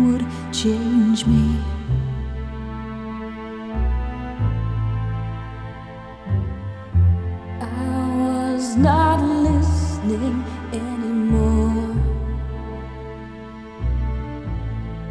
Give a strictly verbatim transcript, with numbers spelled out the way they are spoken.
would change me. I was not listening anymore.